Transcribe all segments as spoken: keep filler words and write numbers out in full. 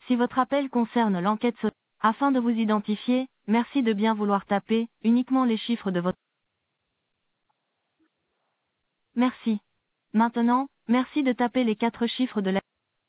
Si votre appel concerne l'enquête so- afin de vous identifier, merci de bien vouloir taper uniquement les chiffres de votre... Merci. Maintenant, merci de taper les quatre chiffres de la...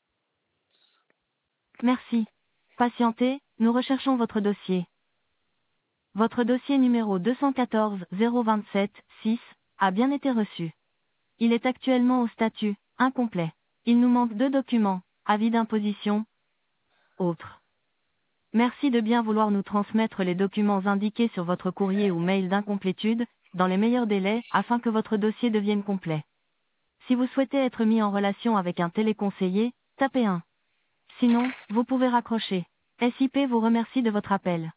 Merci. Patientez, nous recherchons votre dossier. Votre dossier numéro deux cent quatorze zéro vingt-sept six a bien été reçu. Il est actuellement au statut incomplet. Il nous manque deux documents, avis d'imposition, autres. Merci de bien vouloir nous transmettre les documents indiqués sur votre courrier ou mail d'incomplétude, dans les meilleurs délais, afin que votre dossier devienne complet. Si vous souhaitez être mis en relation avec un téléconseiller, tapez un. Sinon, vous pouvez raccrocher. S I P vous remercie de votre appel.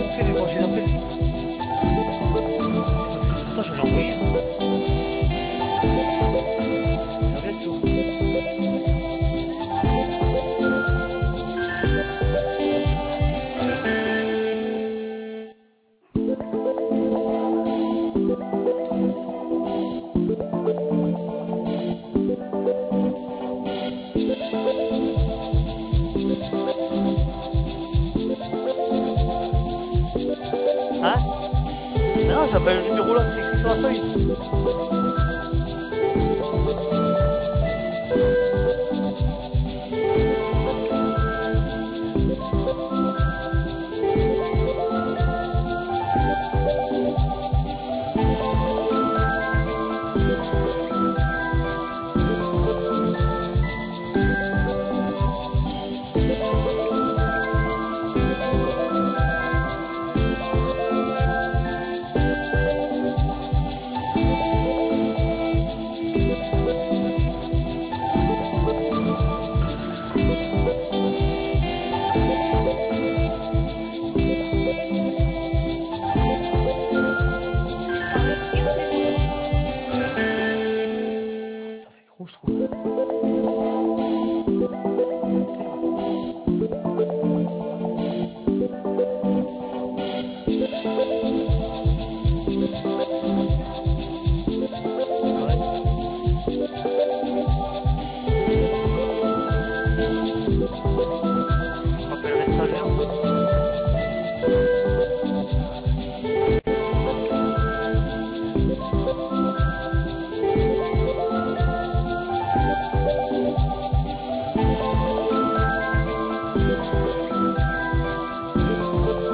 fait les moi j'ai appelé. Attends, j'en ai envoyé. Ça va être chaud. Hein? Non, ça s'appelle le numéro là, c'est écrit sur la feuille.